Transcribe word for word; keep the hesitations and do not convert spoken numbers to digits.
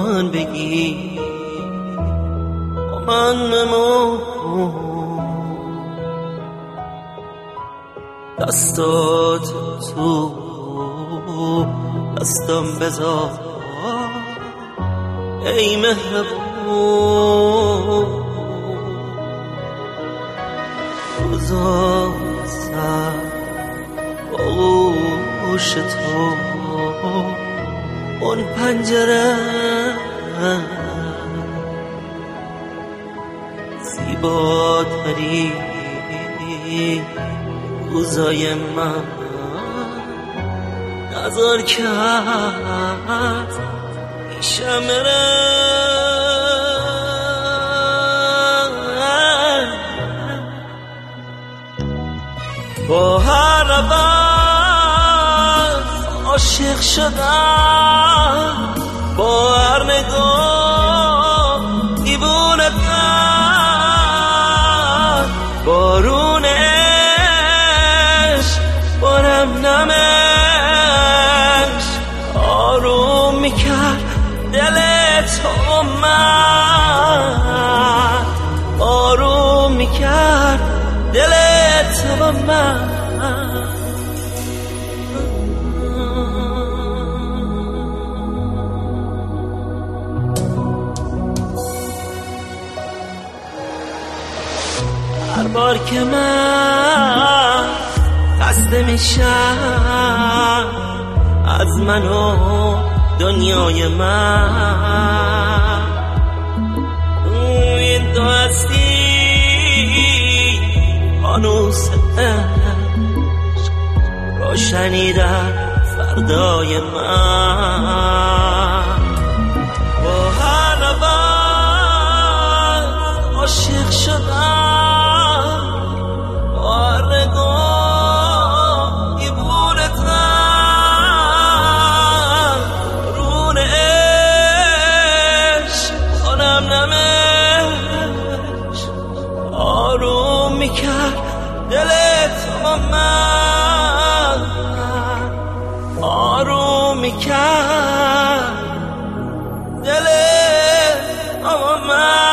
من بگی با من بمون، دستات تو دستم بذار ای مهربون، روزا سر باوش تو اون پنجره زیباتری روزای من نظر کرد پیشم بره با هر نفس عاشق شدم، با هر نگاه دیوونه کرد، بارون عشق بارم نمش آروم میکرد دل تو من، آروم میکرد دل تو من. هر بار که من خسته میشم از من و دنیای من، این تو هستی فانوس عشق روشنی در فردای من، با هر نفس عاشق شدم، با هر نگاه دیوونتم، رون عشق کنم نمش آروم میکرد دل تو من، آروم میکرد دل تو من.